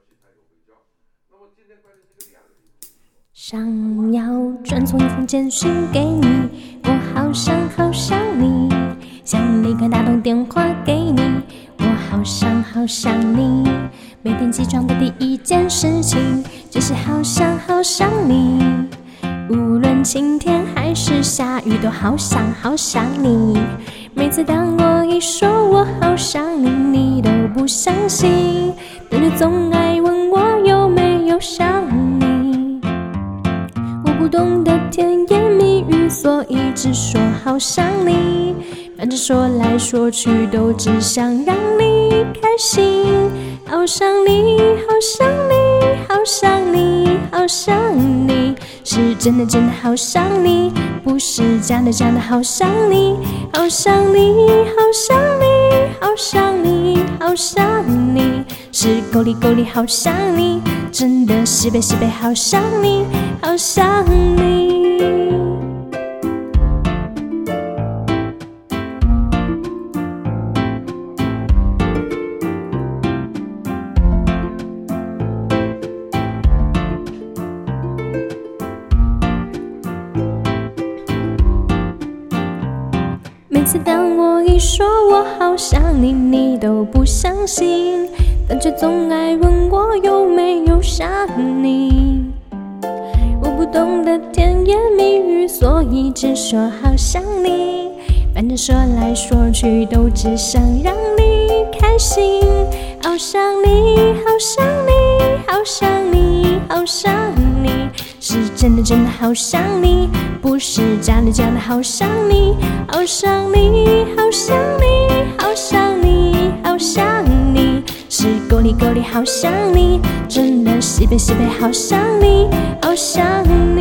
想要转送一封简讯给你，我好想好想你，想立刻打通电话给你，我好想好想你。每天起床的第一件事情就是好想好想你，无论晴天还是下雨都好想好想你。每次当我一说我好想你，你都不相信，但却总爱问我有没有想你。我不懂得甜言蜜语，所以只说好想你，反正说来说去都只想让你开心。好想你，好想你，好想你，好想你，是真的真的好想你，不是假的假的好想你。好想你，好想你，好想你，好想你，是够力够力好想你，真的西北西北好想你，好想你。每次当我一说我好想你，你都不相信，但却总爱问我有没有想你。我不懂得甜言蜜语，所以只说好想你，反正说来说去都只想让你开心。好想你，好想你，好想你，好想你，是真的真的好想你，不是假的假的好想你。好想你，好想你，好想你，好想你，是够力够力好想你，真的西北西北好想你，好想你。